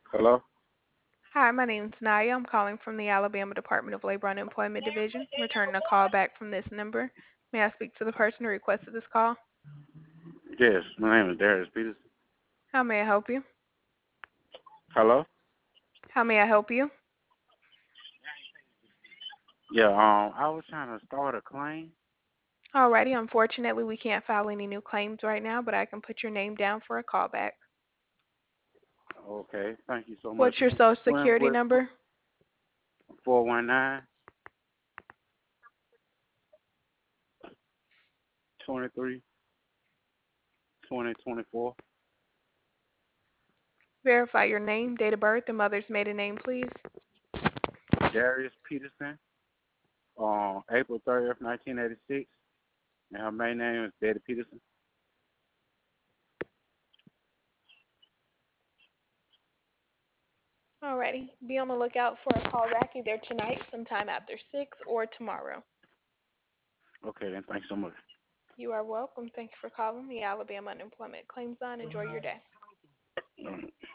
Hello? Hi, my name is Naya. I'm calling from the Alabama Department of Labor and Employment Division, returning a call back from this number. May I speak to the person who requested this call? Yes, my name is Darius Peterson. How may I help you? Hello? How may I help you? Yeah, I was trying to start a claim. Alrighty, unfortunately, we can't file any new claims right now, but I can put your name down for a callback. Okay, thank you so much. What's your social security What number? 419 23 2024. Verify your name, date of birth, and mother's maiden name, please. Darius Peterson, April 30th, 1986. And her main name is Betty Peterson. Alrighty, be on the lookout for a callback either tonight, sometime after 6, or tomorrow. Okay, then thanks so much. You are welcome. Thank you for calling the Alabama Unemployment Claims Line. Enjoy your day.